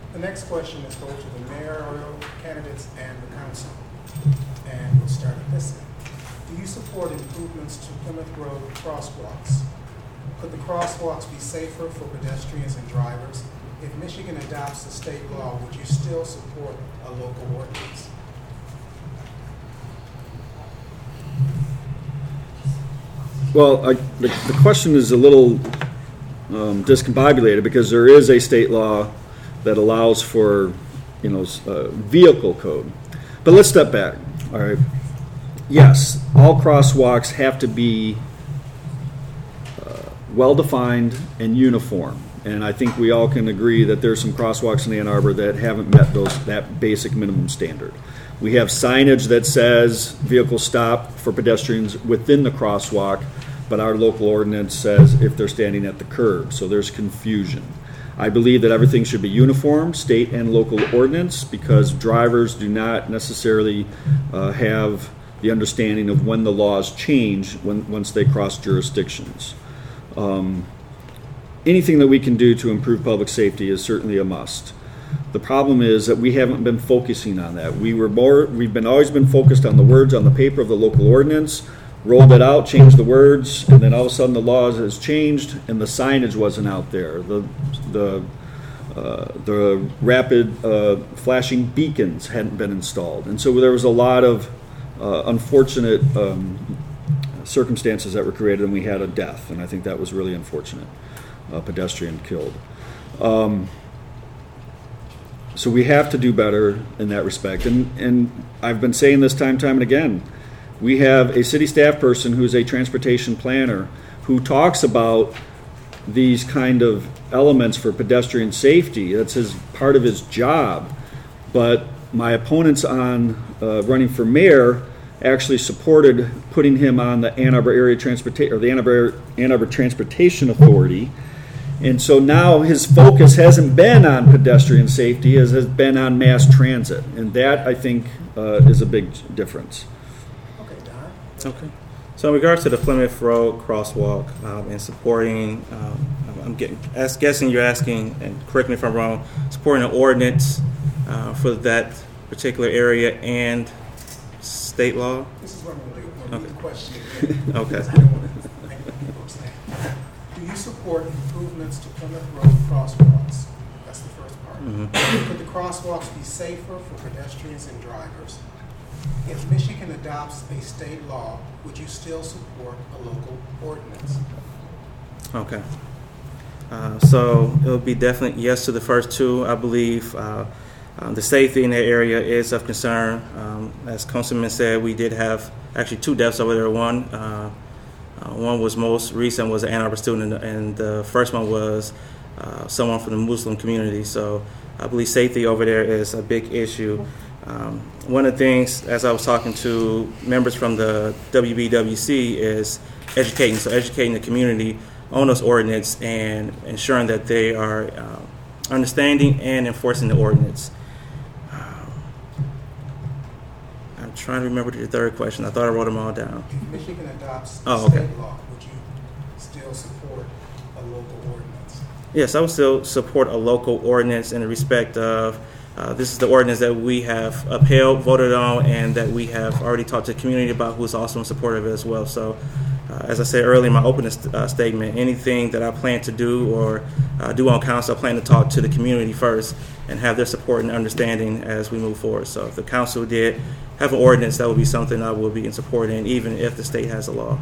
The next question is going to the mayoral candidates and the council. And we'll start at this end. Do you support improvements to Plymouth Road crosswalks? Could the crosswalks be safer for pedestrians and drivers? If Michigan adopts the state law, would you still support a local ordinance? Well, the question is a little discombobulated because there is a state law that allows for, vehicle code. But let's step back. All right. Yes, all crosswalks have to be well-defined and uniform. And I think we all can agree that there's some crosswalks in Ann Arbor that haven't met that basic minimum standard. We have signage that says vehicle stop for pedestrians within the crosswalk, but our local ordinance says if they're standing at the curb. So there's confusion. I believe that everything should be uniform, state and local ordinance, because drivers do not necessarily have the understanding of when the laws change once they cross jurisdictions. Anything that we can do to improve public safety is certainly a must. The problem is that we haven't been focusing on that. We've always been focused on the words on the paper of the local ordinance, rolled it out, changed the words, and then all of a sudden the law has changed and the signage wasn't out there. The rapid flashing beacons hadn't been installed. And so there was a lot of unfortunate circumstances that were created, and we had a death, and I think that was really unfortunate. A pedestrian killed. So we have to do better in that respect. And I've been saying this time and again. We have a city staff person who's a transportation planner who talks about these kind of elements for pedestrian safety. That's part of his job. But my opponents on running for mayor actually supported putting him on the Ann Arbor Area Transportation, or the Ann Arbor Transportation Authority. And so now his focus hasn't been on pedestrian safety, as has been on mass transit. And that, I think, is a big difference. Okay, Don. Okay. So in regards to the Plymouth Road crosswalk and supporting, I'm guessing you're asking, and correct me if I'm wrong, supporting an ordinance for that particular area and state law? This is what I'm going to do. I'm going to read the question again. Okay. Because I don't want to make people upset. Do you support improvements to Plymouth Road crosswalks? That's the first part. Mm-hmm. Could the crosswalks be safer for pedestrians and drivers? If Michigan adopts a state law, would you still support a local ordinance? Okay. So it would be definitely yes to the first two. I believe the safety in that area is of concern. As Councilman said, we did have actually two deaths over there. One was most recent, was an Ann Arbor student, and the first one was someone from the Muslim community. So I believe safety over there is a big issue. One of the things, as I was talking to members from the WBWC, is educating. So educating the community on those ordinance and ensuring that they are understanding and enforcing the ordinance. I'm trying to remember the third question. I thought I wrote them all down. If Michigan adopts state law, would you still support a local ordinance? Yes, I would still support a local ordinance in the respect of this is the ordinance that we have upheld, voted on, and that we have already talked to the community about, who's also in support of it as well. So, as I said earlier in my opening statement, anything that I plan to do or do on council, I plan to talk to the community first and have their support and understanding as we move forward. So if the council did have an ordinance, that would be something I will be in support in, even if the state has a law.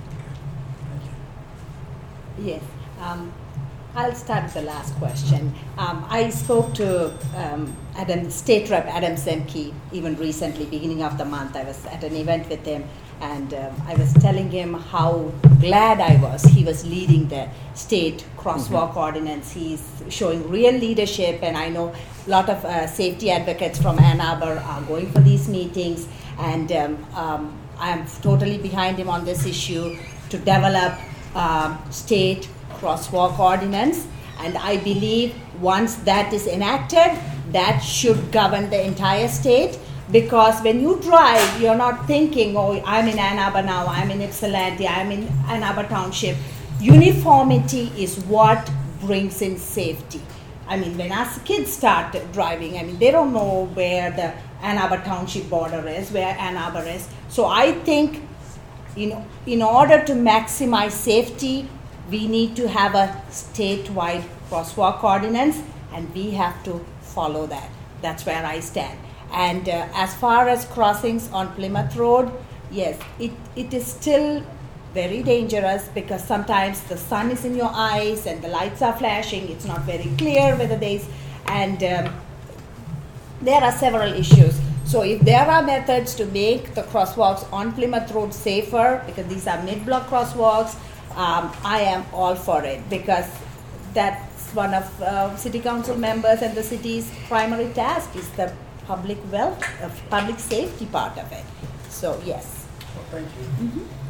Yes. I'll start with the last question. I spoke to State Rep Adam Zemke even recently, beginning of the month. I was at an event with him, and I was telling him how glad I was. He was leading the state crosswalk ordinance. He's showing real leadership, and I know a lot of safety advocates from Ann Arbor are going for these meetings, and I'm totally behind him on this issue to develop state crosswalk ordinance, and I believe once that is enacted, that should govern the entire state, because when you drive, you're not thinking, oh, I'm in Ann Arbor now, I'm in Ypsilanti, I'm in Ann Arbor Township. Uniformity is what brings in safety. I mean, when us kids start driving, I mean, they don't know where the Ann Arbor Township border is, where Ann Arbor is. So I think, in order to maximize safety, we need to have a statewide crosswalk ordinance, and we have to follow that. That's where I stand. And as far as crossings on Plymouth Road, yes, it is still very dangerous because sometimes the sun is in your eyes and the lights are flashing. It's not very clear whether and there are several issues. So if there are methods to make the crosswalks on Plymouth Road safer, because these are mid-block crosswalks, I am all for it, because that's one of city council members and the city's primary task is the public safety part of it. So yes. Well, thank you.